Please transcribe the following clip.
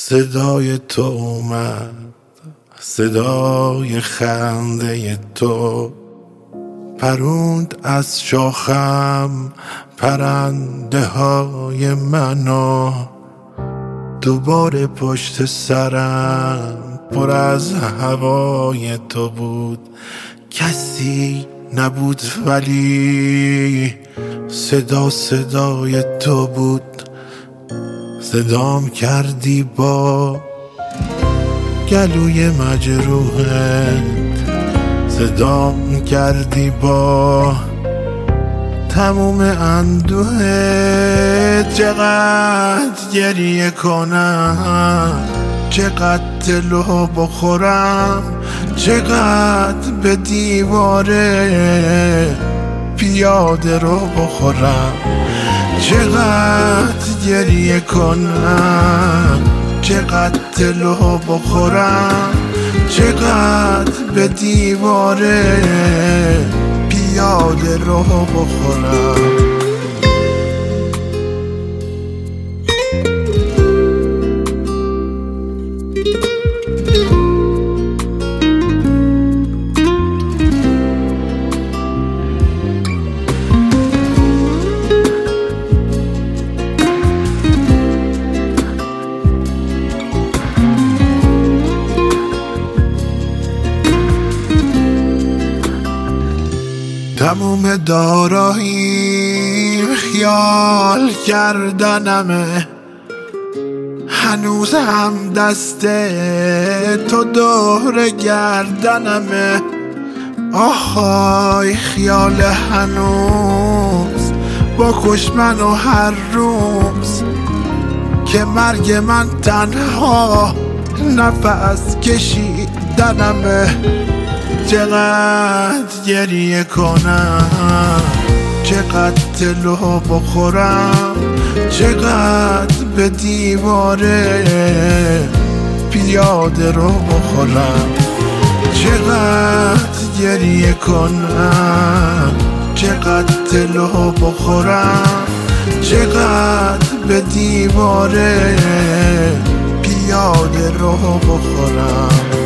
صدای تو اومد، صدای خنده تو پروند از شاخم پرنده های منو. دوباره پشت سرم پر از هوای تو بود، کسی نبود ولی صدای تو بود. صدام کردی با گلوی مجروحت، صدام کردی با تموم اندوهت. چقدر گریه کنم، چقدر تلو بخورم، چقدر به دیواره پیاده رو بخورم. چقدر گریه کنم، چقدر تلو بخورم، چقدر به دیواره پیاده رو بخورم. تموم داراییم خیال کردنمه، هنوز هم دست تو دور گردنمه. آهای خیال هنوز بکش منو هر روز، که مرگ من تنها نفس کشیدنمه. چقدر گریه کنم، چقدر تلو بخورم، چقدر به دیواره پیاده رو بخورم. چقدر گریه کنم، چقدر تلو بخورم، چقدر به دیواره پیاده رو بخورم.